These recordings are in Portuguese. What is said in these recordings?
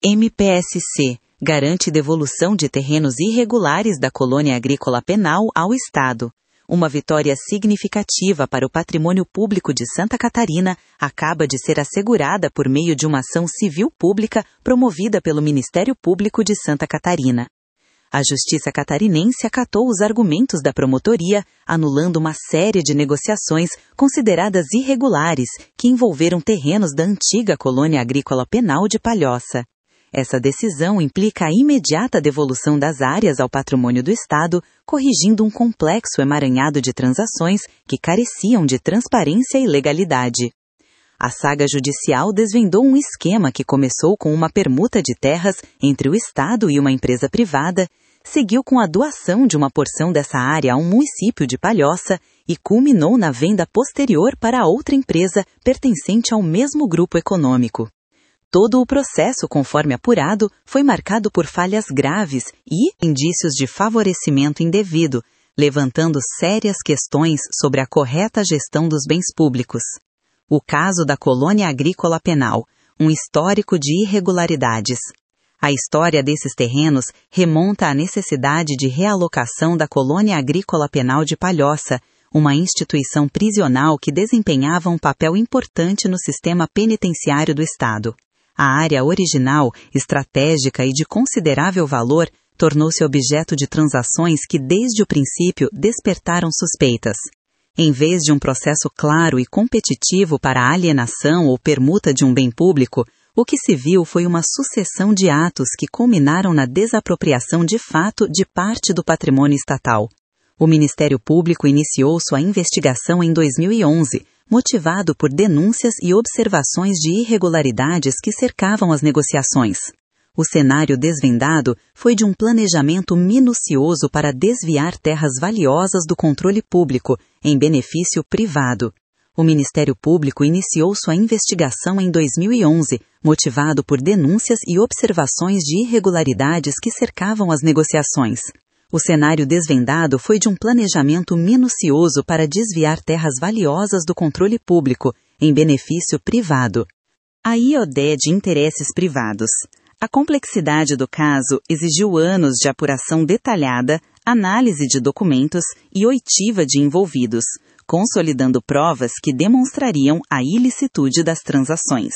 MPSC garante devolução de terrenos irregulares da colônia agrícola penal ao Estado. Uma vitória significativa para o patrimônio público de Santa Catarina acaba de ser assegurada por meio de uma ação civil pública promovida pelo Ministério Público de Santa Catarina. A Justiça Catarinense acatou os argumentos da promotoria, anulando uma série de negociações consideradas irregulares que envolveram terrenos da antiga colônia agrícola penal de Palhoça. Essa decisão implica a imediata devolução das áreas ao patrimônio do Estado, corrigindo um complexo emaranhado de transações que careciam de transparência e legalidade. A saga judicial desvendou um esquema que começou com uma permuta de terras entre o Estado e uma empresa privada, seguiu com a doação de uma porção dessa área a um município de Palhoça e culminou na venda posterior para outra empresa pertencente ao mesmo grupo econômico. Todo o processo, conforme apurado, foi marcado por falhas graves e indícios de favorecimento indevido, levantando sérias questões sobre a correta gestão dos bens públicos. O caso da colônia agrícola penal, um histórico de irregularidades. A história desses terrenos remonta à necessidade de realocação da colônia agrícola penal de Palhoça, uma instituição prisional que desempenhava um papel importante no sistema penitenciário do Estado. A área original, estratégica e de considerável valor, tornou-se objeto de transações que desde o princípio despertaram suspeitas. Em vez de um processo claro e competitivo para a alienação ou permuta de um bem público, o que se viu foi uma sucessão de atos que culminaram na desapropriação de fato de parte do patrimônio estatal. O Ministério Público iniciou sua investigação em 2011, motivado por denúncias e observações de irregularidades que cercavam as negociações. O cenário desvendado foi de um planejamento minucioso para desviar terras valiosas do controle público, em benefício privado. O Ministério Público iniciou sua investigação em 2011, motivado por denúncias e observações de irregularidades que cercavam as negociações. O cenário desvendado foi de um planejamento minucioso para desviar terras valiosas do controle público, em benefício privado. A IOD de interesses privados. A complexidade do caso exigiu anos de apuração detalhada, análise de documentos e oitiva de envolvidos, consolidando provas que demonstrariam a ilicitude das transações.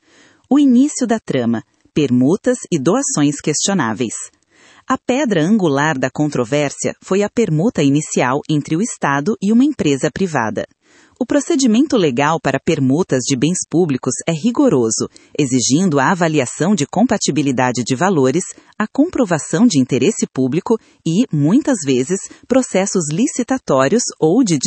O início da trama, permutas e doações questionáveis. A pedra angular da controvérsia foi a permuta inicial entre o Estado e uma empresa privada. O procedimento legal para permutas de bens públicos é rigoroso, exigindo a avaliação de compatibilidade de valores, a comprovação de interesse público e, muitas vezes, processos licitatórios ou de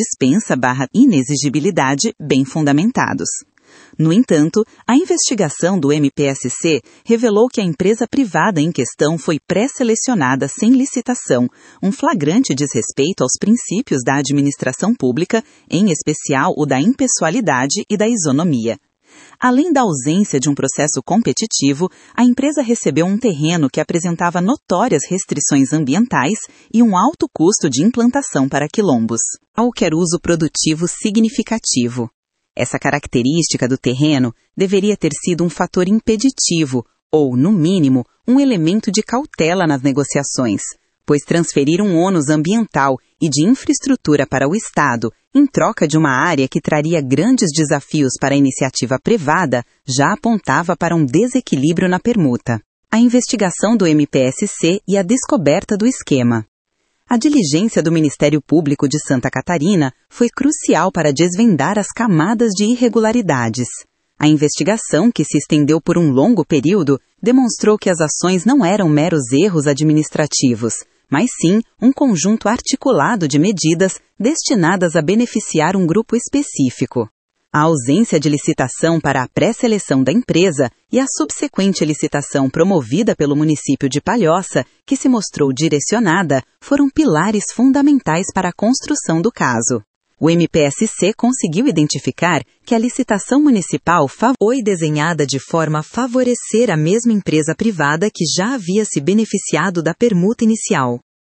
dispensa/inexigibilidade bem fundamentados. No entanto, a investigação do MPSC revelou que a empresa privada em questão foi pré-selecionada sem licitação, um flagrante desrespeito aos princípios da administração pública, em especial o da impessoalidade e da isonomia. Além da ausência de um processo competitivo, a empresa recebeu um terreno que apresentava notórias restrições ambientais e um alto custo de implantação para quilombos. Qualquer uso produtivo significativo. Essa característica do terreno deveria ter sido um fator impeditivo, ou, no mínimo, um elemento de cautela nas negociações, pois transferir um ônus ambiental e de infraestrutura para o Estado, em troca de uma área que traria grandes desafios para a iniciativa privada, já apontava para um desequilíbrio na permuta. A investigação do MPSC e a descoberta do esquema. A diligência do Ministério Público de Santa Catarina foi crucial para desvendar as camadas de irregularidades. A investigação, que se estendeu por um longo período, demonstrou que as ações não eram meros erros administrativos, mas sim um conjunto articulado de medidas destinadas a beneficiar um grupo específico. A ausência de licitação para a pré-seleção da empresa e a subsequente licitação promovida pelo município de Palhoça, que se mostrou direcionada, foram pilares fundamentais para a construção do caso. O MPSC conseguiu identificar que a licitação municipal foi desenhada de forma a favorecer a mesma empresa privada que já havia se beneficiado da permuta inicial.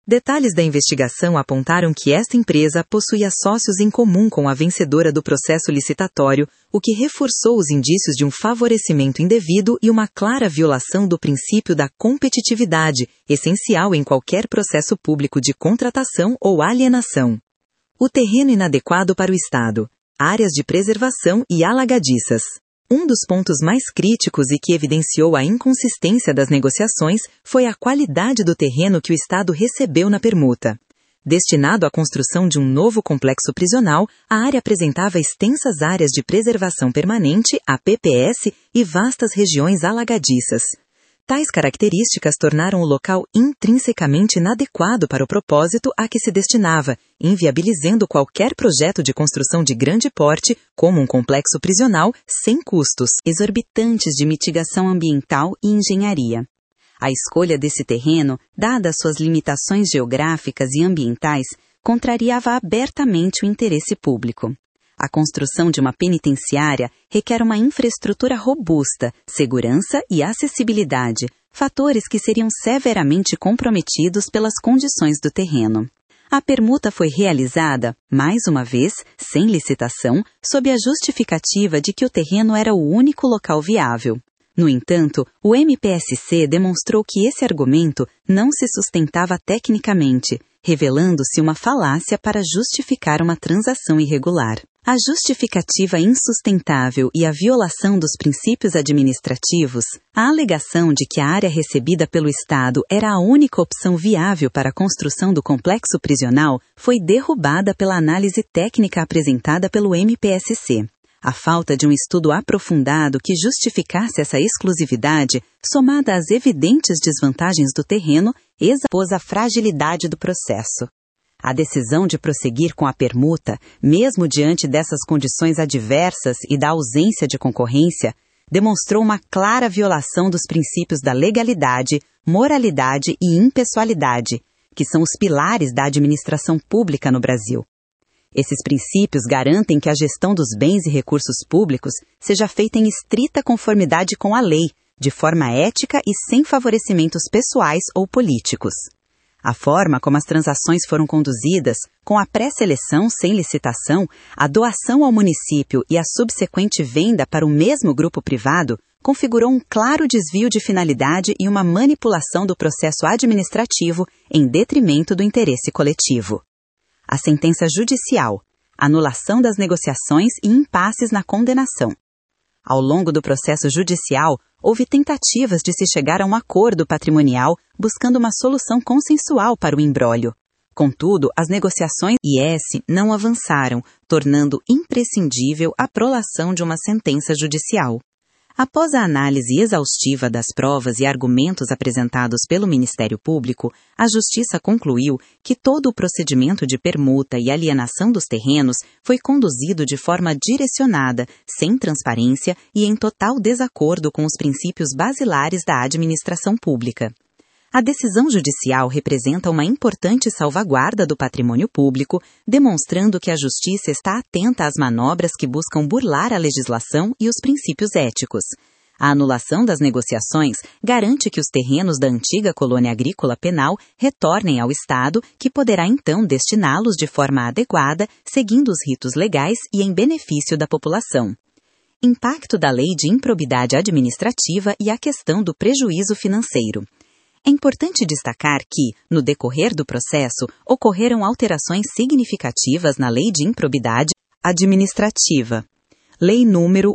Detalhes da investigação apontaram que esta empresa possuía sócios em comum com a vencedora do processo licitatório, o que reforçou os indícios de um favorecimento indevido e uma clara violação do princípio da competitividade, essencial em qualquer processo público de contratação ou alienação. O terreno inadequado para o Estado, áreas de preservação e alagadiças. Um dos pontos mais críticos e que evidenciou a inconsistência das negociações foi a qualidade do terreno que o Estado recebeu na permuta. Destinado à construção de um novo complexo prisional, a área apresentava extensas áreas de preservação permanente, APPS, e vastas regiões alagadiças. Tais características tornaram o local intrinsecamente inadequado para o propósito a que se destinava, inviabilizando qualquer projeto de construção de grande porte, como um complexo prisional, sem custos exorbitantes de mitigação ambiental e engenharia. A escolha desse terreno, dadas suas limitações geográficas e ambientais, contrariava abertamente o interesse público. A construção de uma penitenciária requer uma infraestrutura robusta, segurança e acessibilidade, fatores que seriam severamente comprometidos pelas condições do terreno. A permuta foi realizada, mais uma vez, sem licitação, sob a justificativa de que o terreno era o único local viável. No entanto, o MPSC demonstrou que esse argumento não se sustentava tecnicamente, revelando-se uma falácia para justificar uma transação irregular. A justificativa insustentável e a violação dos princípios administrativos, a alegação de que a área recebida pelo Estado era a única opção viável para a construção do complexo prisional, foi derrubada pela análise técnica apresentada pelo MPSC. A falta de um estudo aprofundado que justificasse essa exclusividade, somada às evidentes desvantagens do terreno, expôs a fragilidade do processo. A decisão de prosseguir com a permuta, mesmo diante dessas condições adversas e da ausência de concorrência, demonstrou uma clara violação dos princípios da legalidade, moralidade e impessoalidade, que são os pilares da administração pública no Brasil. Esses princípios garantem que a gestão dos bens e recursos públicos seja feita em estrita conformidade com a lei, de forma ética e sem favorecimentos pessoais ou políticos. A forma como as transações foram conduzidas, com a pré-seleção sem licitação, a doação ao município e a subsequente venda para o mesmo grupo privado, configurou um claro desvio de finalidade e uma manipulação do processo administrativo em detrimento do interesse coletivo. A sentença judicial, anulação das negociações e impasses na condenação. Ao longo do processo judicial, houve tentativas de se chegar a um acordo patrimonial buscando uma solução consensual para o imbróglio. Contudo, as negociações IS não avançaram, tornando imprescindível a prolação de uma sentença judicial. Após a análise exaustiva das provas e argumentos apresentados pelo Ministério Público, a Justiça concluiu que todo o procedimento de permuta e alienação dos terrenos foi conduzido de forma direcionada, sem transparência e em total desacordo com os princípios basilares da administração pública. A decisão judicial representa uma importante salvaguarda do patrimônio público, demonstrando que a Justiça está atenta às manobras que buscam burlar a legislação e os princípios éticos. A anulação das negociações garante que os terrenos da antiga colônia agrícola penal retornem ao Estado, que poderá então destiná-los de forma adequada, seguindo os ritos legais e em benefício da população. Impacto da Lei de Improbidade Administrativa e a questão do prejuízo financeiro. É importante destacar que, no decorrer do processo, ocorreram alterações significativas na Lei de Improbidade Administrativa. Lei nº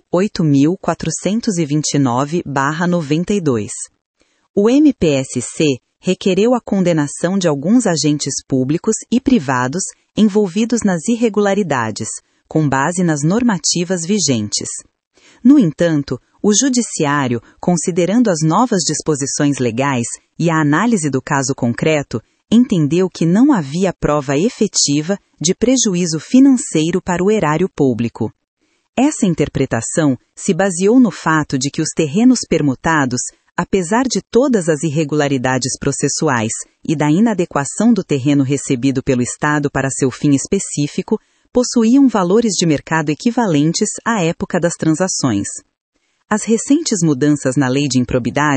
8.429/92. O MPSC requereu a condenação de alguns agentes públicos e privados envolvidos nas irregularidades, com base nas normativas vigentes. No entanto, o Judiciário, considerando as novas disposições legais e a análise do caso concreto, entendeu que não havia prova efetiva de prejuízo financeiro para o erário público. Essa interpretação se baseou no fato de que os terrenos permutados, apesar de todas as irregularidades processuais e da inadequação do terreno recebido pelo Estado para seu fim específico, possuíam valores de mercado equivalentes à época das transações. As recentes mudanças na Lei de Improbidade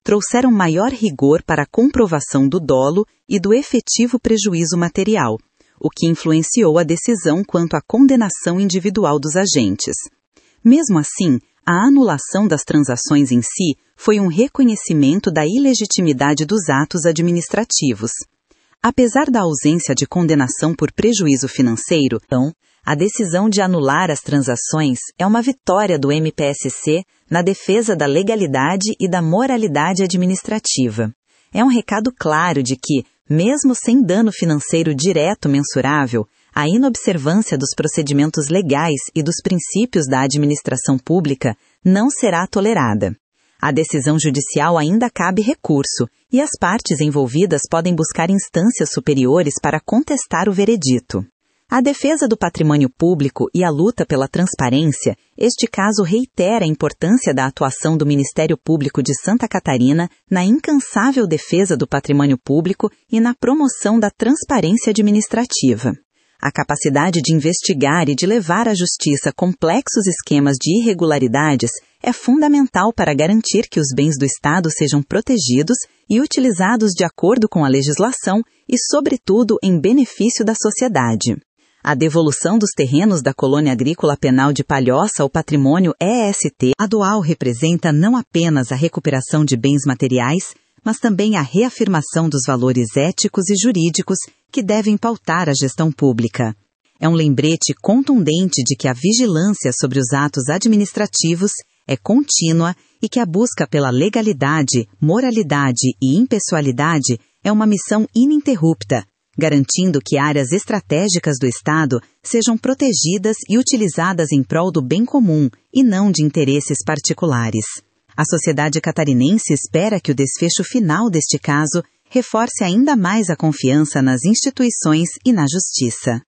trouxeram maior rigor para a comprovação do dolo e do efetivo prejuízo material, o que influenciou a decisão quanto à condenação individual dos agentes. Mesmo assim, a anulação das transações em si foi um reconhecimento da ilegitimidade dos atos administrativos. Apesar da ausência de condenação por prejuízo financeiro, a decisão de anular as transações é uma vitória do MPSC na defesa da legalidade e da moralidade administrativa. É um recado claro de que, mesmo sem dano financeiro direto mensurável, a inobservância dos procedimentos legais e dos princípios da administração pública não será tolerada. A decisão judicial ainda cabe recurso, e as partes envolvidas podem buscar instâncias superiores para contestar o veredito. A defesa do patrimônio público e a luta pela transparência, este caso reitera a importância da atuação do Ministério Público de Santa Catarina na incansável defesa do patrimônio público e na promoção da transparência administrativa. A capacidade de investigar e de levar à justiça complexos esquemas de irregularidades é fundamental para garantir que os bens do Estado sejam protegidos e utilizados de acordo com a legislação e, sobretudo, em benefício da sociedade. A devolução dos terrenos da Colônia Agrícola Penal de Palhoça ao patrimônio EST estadual representa não apenas a recuperação de bens materiais, mas também a reafirmação dos valores éticos e jurídicos que devem pautar a gestão pública. É um lembrete contundente de que a vigilância sobre os atos administrativos é contínua e que a busca pela legalidade, moralidade e impessoalidade é uma missão ininterrupta, garantindo que áreas estratégicas do Estado sejam protegidas e utilizadas em prol do bem comum e não de interesses particulares. A sociedade catarinense espera que o desfecho final deste caso reforce ainda mais a confiança nas instituições e na justiça.